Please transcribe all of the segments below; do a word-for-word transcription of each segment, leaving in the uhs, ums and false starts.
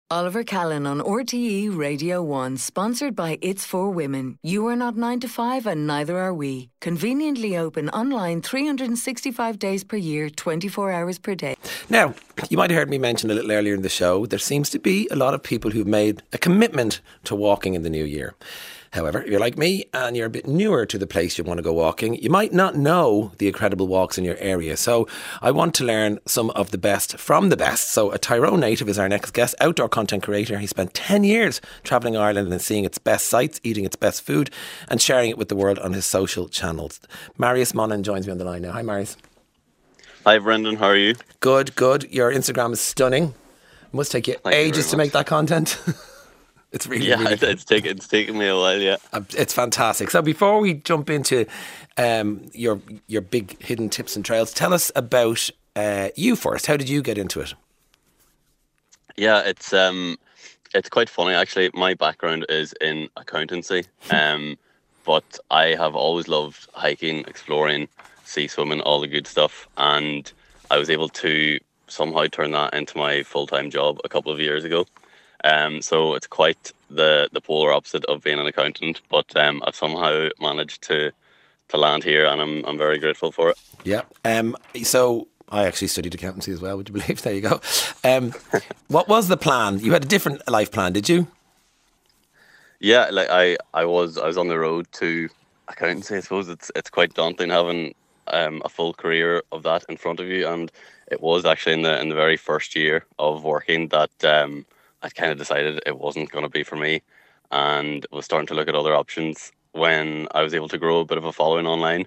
Oliver Callan on R T E Radio one, sponsored by It's For Women. You are not nine to five and neither are we. Conveniently open online three hundred sixty-five days per year, twenty-four hours per day. Now, you might have heard me mention a little earlier in the show, there seems to be a lot of people who've made a commitment to walking in the new year. However, if you're like me and you're a bit newer to the place you want to go walking, you might not know the incredible walks in your area. So I want to learn some of the best from the best. So a Tyrone native is our next guest, outdoor content creator. He spent ten years travelling Ireland and seeing its best sights, eating its best food and sharing it with the world on his social channels. Marius Monaghan joins me on the line now. Hi, Marius. Hi, Brendan. How are you? Good, good. Your Instagram is stunning. It must take you Thank ages you to make that content. It's really, yeah, really it's, it's taken it's taken me a while. Yeah, it's fantastic. So before we jump into um, your your big hidden tips and trails, tell us about uh, you first. How did you get into it? Yeah, it's um, it's quite funny actually. My background is in accountancy, um, but I have always loved hiking, exploring, sea swimming, all the good stuff, and I was able to somehow turn that into my full time job a couple of years ago. Um, so it's quite the, the polar opposite of being an accountant, but um, I've somehow managed to to land here, and I'm I'm very grateful for it. Yeah. Um. So I actually studied accountancy as well. Would you believe? There you go. Um. What was the plan? You had a different life plan, did you? Yeah. Like I, I was I was on the road to accountancy. I suppose it's it's quite daunting having um a full career of that in front of you, and it was actually in the in the very first year of working that um. I kind of decided it wasn't going to be for me and was starting to look at other options when I was able to grow a bit of a following online,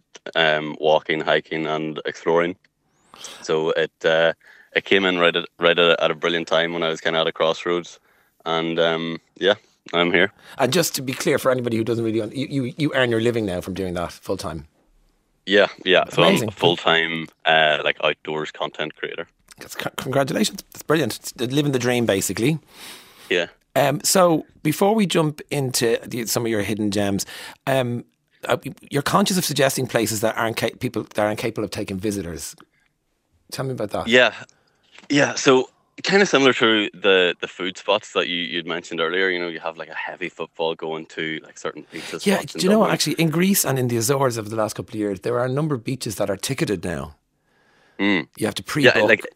um, walking, hiking and exploring. So it uh, it came in right at, right at, at a brilliant time when I was kind of at a crossroads, and um, yeah, I'm here. And just to be clear for anybody who doesn't really, you, you, you earn your living now from doing that full time? Yeah, yeah. So Amazing. I'm a full-time uh, like outdoors content creator. Congratulations. That's brilliant. It's living the dream, basically. Yeah. Um, so before we jump into the, some of your hidden gems, um, uh, you're conscious of suggesting places that aren't ca- people that aren't capable of taking visitors. Tell me about that. Yeah. Yeah. So kind of similar to the, the food spots that you, you'd mentioned earlier. You know, you have like a heavy footfall going to like certain pizza spots. Yeah. Do you know what? Actually, in Greece and in the Azores over the last couple of years, there are a number of beaches that are ticketed now. Mm. You have to pre-book. Yeah, like,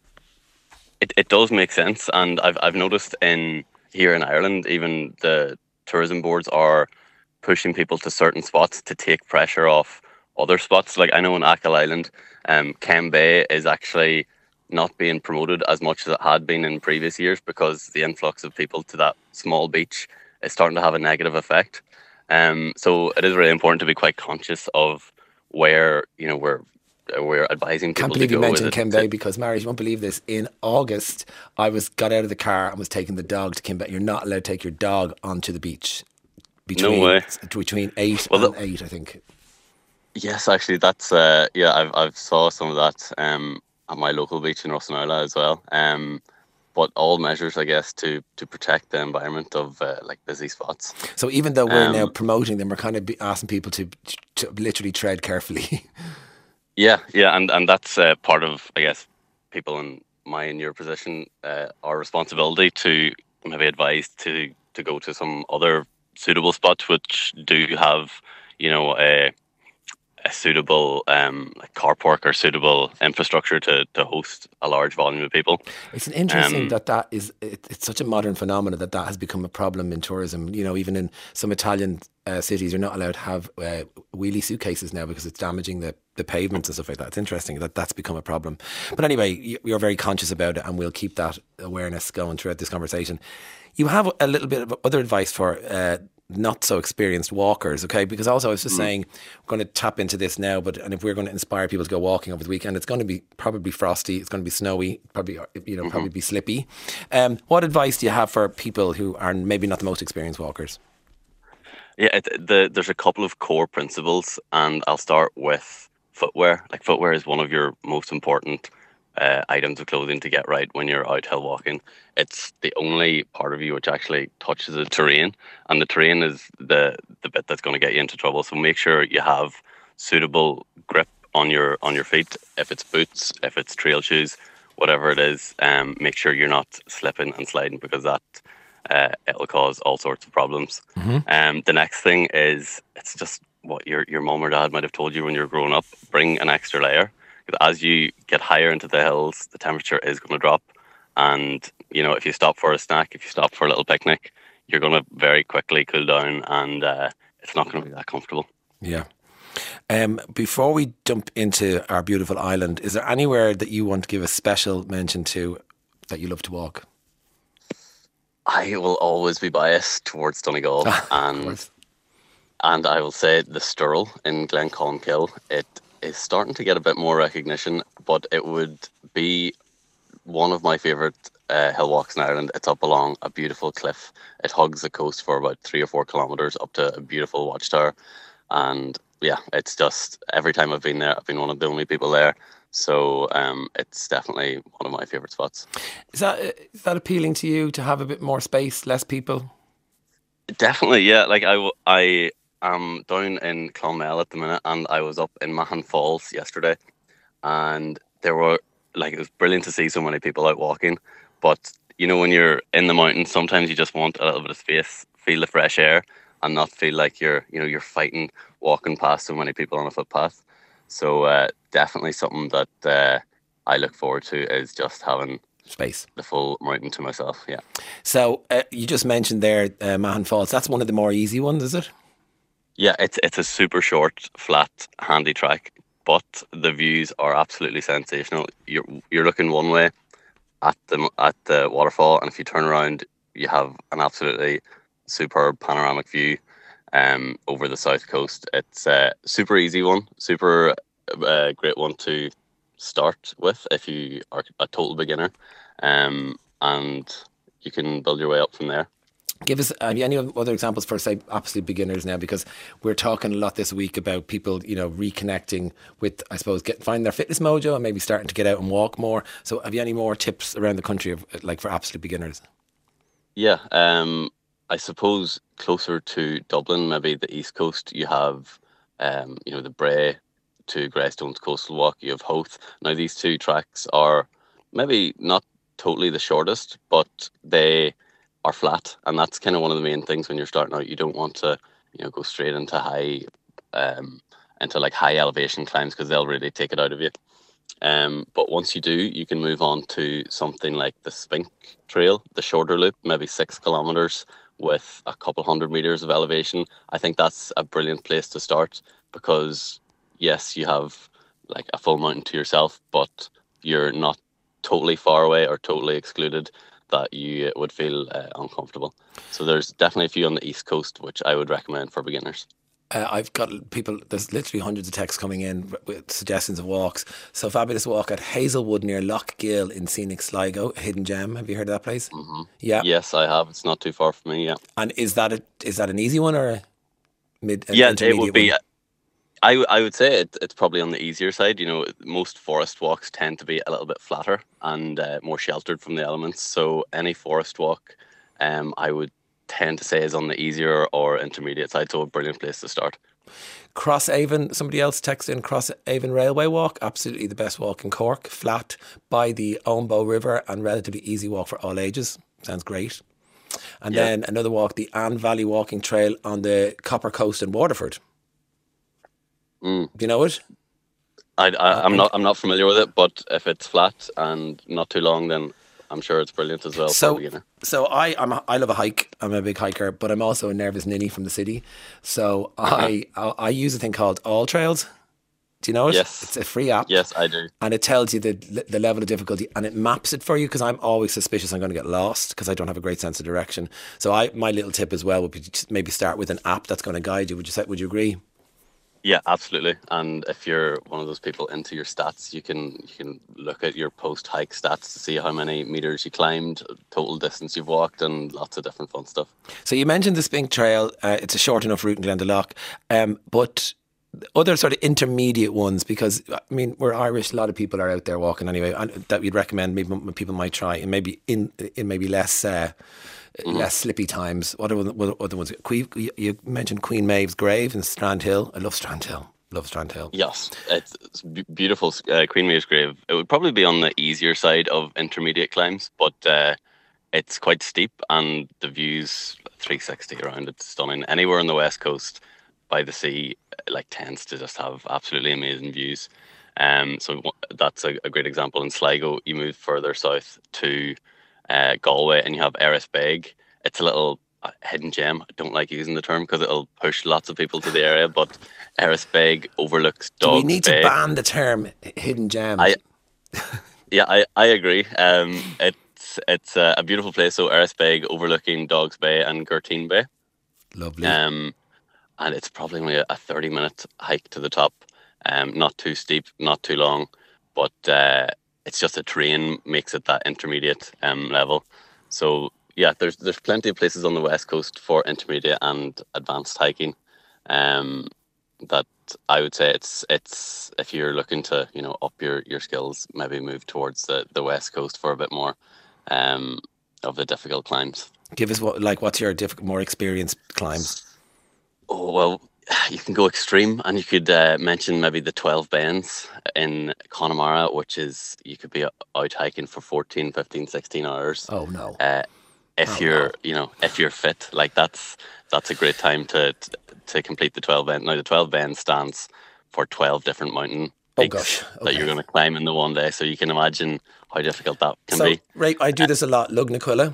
It it does make sense, and I've I've noticed in here in Ireland, even the tourism boards are pushing people to certain spots to take pressure off other spots. Like I know in Achill Island, um, Ken Bay is actually not being promoted as much as it had been in previous years because the influx of people to that small beach is starting to have a negative effect. Um, so it is really important to be quite conscious of where you know where. We're advising people Can't believe to you go mentioned Ken Bay to, because, Marius, you won't believe this. In August, I was got out of the car and was taking the dog to Ken Bay. You're not allowed to take your dog onto the beach. Between, no way. Between eight well, and the, eight, I think. Yes, actually, that's uh, yeah. I've I've saw some of that um, at my local beach in Rossanola as well. Um, but all measures, I guess, to to protect the environment of uh, like busy spots. So even though we're um, now promoting them, we're kind of asking people to, to literally tread carefully. Yeah, yeah, and, and that's uh, part of, I guess, people in my and your position, uh, our responsibility to maybe advise to, to go to some other suitable spots which do have, you know, a, a suitable um, like car park or suitable infrastructure to, to host a large volume of people. It's an interesting um, that that is, it, it's such a modern phenomenon that that has become a problem in tourism. You know, even in some Italian uh, cities, you're not allowed to have uh, wheelie suitcases now because it's damaging the the pavements and stuff like that. It's interesting that that's become a problem. But anyway, you're very conscious about it and we'll keep that awareness going throughout this conversation. You have a little bit of other advice for uh, not so experienced walkers, okay? Because also I was just mm. saying, we're going to tap into this now, but and if we're going to inspire people to go walking over the weekend, it's going to be probably frosty, it's going to be snowy, probably you know mm-hmm. probably be slippy. Um, what advice do you have for people who are maybe not the most experienced walkers? Yeah, it, the, there's a couple of core principles, and I'll start with footwear. Like footwear is one of your most important uh, items of clothing to get right when you're out hill walking. It's the only part of you which actually touches the terrain, and the terrain is the the bit that's going to get you into trouble. So make sure you have suitable grip on your on your feet. If it's boots, if it's trail shoes, whatever it is, um, make sure you're not slipping and sliding, because that uh, it'll cause all sorts of problems. Mm-hmm. Um, the next thing is, it's just what your your mum or dad might have told you when you were growing up. Bring an extra layer, because as you get higher into the hills, the temperature is going to drop, and you know, if you stop for a snack, if you stop for a little picnic, you're going to very quickly cool down, and uh, it's not going to be that comfortable. Yeah. Um, before we jump into our beautiful island, is there anywhere that you want to give a special mention to that you love to walk? I will always be biased towards Donegal, and and I will say the Stirral in Glencolmkill. It is starting to get a bit more recognition, but it would be one of my favourite uh, hill walks in Ireland. It's up along a beautiful cliff. It hugs the coast for about three or four kilometres up to a beautiful watchtower, and yeah, it's just, every time I've been there, I've been one of the only people there. So um, it's definitely one of my favourite spots. Is that is that appealing to you, to have a bit more space, less people? Definitely, yeah. Like I, I am down in Clonmel at the minute, and I was up in Mahon Falls yesterday, and there were, like, it was brilliant to see so many people out walking. But you know, when you're in the mountains, sometimes you just want a little bit of space, feel the fresh air, and not feel like you're, you know, you're fighting walking past so many people on a footpath. So uh, definitely something that uh, I look forward to is just having space, the full mountain to myself. Yeah. So uh, you just mentioned there uh, Mahon Falls. That's one of the more easy ones, is it? Yeah, it's it's a super short, flat, handy track, but the views are absolutely sensational. You're you're looking one way at the at the waterfall, and if you turn around, you have an absolutely superb panoramic view um, over the south coast. It's a super easy one, super uh, great one to start with if you are a total beginner, um, and you can build your way up from there. Give us uh, any other examples for, say, absolute beginners now, because we're talking a lot this week about people, you know, reconnecting with, I suppose, get find their fitness mojo and maybe starting to get out and walk more. So have you any more tips around the country of, like, for absolute beginners? Yeah, um, I suppose closer to Dublin, maybe the East Coast, you have, um, you know, the Bray to Greystones Coastal Walk, you have Howth. Now, these two tracks are maybe not totally the shortest, but they are flat, and that's kind of one of the main things when you're starting out. You don't want to, you know, go straight into high, um, into like high elevation climbs, because they'll really take it out of you. Um, but once you do, you can move on to something like the Spink Trail, the shorter loop, maybe six kilometers with a couple hundred meters of elevation. I think that's a brilliant place to start, because yes, you have like a full mountain to yourself, but you're not totally far away or totally excluded that you would feel uh, uncomfortable. So there's definitely a few on the East Coast which I would recommend for beginners. Uh, I've got people, there's literally hundreds of texts coming in with suggestions of walks. So fabulous walk at Hazelwood near Loch Gill in scenic Sligo, a hidden gem. Have you heard of that place? Mm-hmm. Yeah. Yes, I have. It's not too far from me, yeah. And is that a, is that an easy one or a mid? Yeah, it would be. One? I, I would say it, it's probably on the easier side. You know, most forest walks tend to be a little bit flatter and uh, more sheltered from the elements. So any forest walk, um, I would tend to say is on the easier or intermediate side. So a brilliant place to start. Crosshaven, somebody else texted in, Crosshaven Railway Walk, absolutely the best walk in Cork, flat by the Ombo River and relatively easy walk for all ages. Sounds great. And yeah. Then another walk, the Anne Valley Walking Trail on the Copper Coast in Waterford. Mm. Do you know it? I, I, I'm not I'm not familiar with it, but if it's flat and not too long, then I'm sure it's brilliant as well so, for a beginner. So I I'm a, I love a hike. I'm a big hiker, but I'm also a nervous ninny from the city. So I, I I use a thing called All Trails. Do you know it? Yes. It's a free app. Yes, I do. And it tells you the the level of difficulty, and it maps it for you, because I'm always suspicious I'm going to get lost because I don't have a great sense of direction. So I my little tip as well would be to maybe start with an app that's going to guide you. Would you say? Would you agree? Yeah, absolutely. And if you're one of those people into your stats, you can you can look at your post hike stats to see how many meters you climbed, total distance you've walked, and lots of different fun stuff. So you mentioned the Spink Trail. Uh, it's a short enough route in Glendalough, um, but other sort of intermediate ones, because I mean we're Irish, a lot of people are out there walking anyway, and that you'd recommend maybe people might try, and maybe in in maybe less. Uh, Mm-hmm. Less slippy times. What are what other ones? You mentioned Queen Maeve's grave in Strand Hill. I love Strand Hill. Love Strandhill. Yes, it's, it's beautiful. Uh, Queen Mary's Grave. It would probably be on the easier side of intermediate climbs, but uh, it's quite steep, and the views three sixty around it's stunning. Anywhere on the west coast by the sea, like tends to just have absolutely amazing views. Um, so that's a, a great example. In Sligo, you move further south to uh, Galway, and you have Erisbeg. It's a little hidden gem. I don't like using the term because it'll push lots of people to the area, but Erisbeg overlooks Dogs Bay. Do we need Bay. to ban the term hidden gem? I, yeah, I, I agree. Um, it's it's a, a beautiful place. So Erisbeg overlooking Dogs Bay and Gurteen Bay. Lovely. Um, and it's probably only a thirty minute hike to the top. Um, not too steep, not too long, but uh, it's just the terrain makes it that intermediate um, level. So yeah, there's there's plenty of places on the west coast for intermediate and advanced hiking. Um, that I would say it's it's if you're looking to you know up your, your skills, maybe move towards the, the west coast for a bit more um, of the difficult climbs. Give us what like what's your diff- more experienced climbs? Oh well, you can go extreme, and you could uh, mention maybe the twelve bends in Connemara, which is you could be out hiking for fourteen, fifteen, sixteen hours. Oh no. Uh, if oh, you're no. you know if you're fit, like that's that's a great time to to, to complete the twelve bend. Now the twelve bend stands for twelve different mountain peaks oh, gosh. Okay. that you're going to climb in the one day, so you can imagine how difficult that can so, be. Right, I do this a lot. Lugnaquilla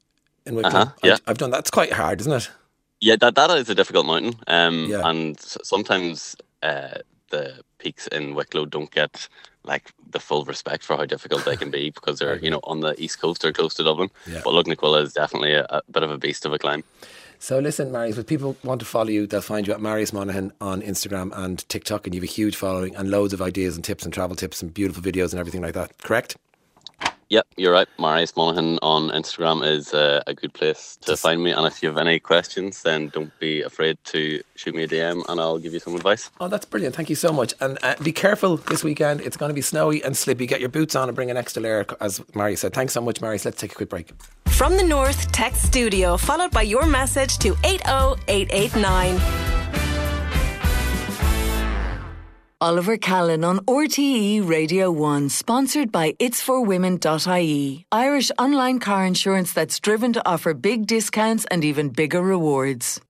in Wicklow. Uh-huh, yeah. I, I've done that. It's quite hard, isn't it? Yeah, that that is a difficult mountain, um, yeah. and sometimes uh, the peaks in Wicklow don't get like the full respect for how difficult they can be because they're you know on the east coast, they're close to Dublin. Yeah. But Lugnaquilla is definitely a, a bit of a beast of a climb. So listen, Marius, if people want to follow you, they'll find you at Marius Monaghan on Instagram and TikTok, and you have a huge following and loads of ideas and tips and travel tips and beautiful videos and everything like that. Correct? Yep, you're right. Marius Monaghan on Instagram is uh, a good place to Just find me. And if you have any questions, then don't be afraid to shoot me a D M and I'll give you some advice. Oh, that's brilliant. Thank you so much. And uh, be careful this weekend. It's going to be snowy and slippy. Get your boots on and bring an extra layer, as Marius said. Thanks so much, Marius. Let's take a quick break. From the North Text Studio, followed by your message to eight oh eight eight nine. Oliver Callan on R T E Radio one, sponsored by its for women dot I E, Irish online car insurance that's driven to offer big discounts and even bigger rewards.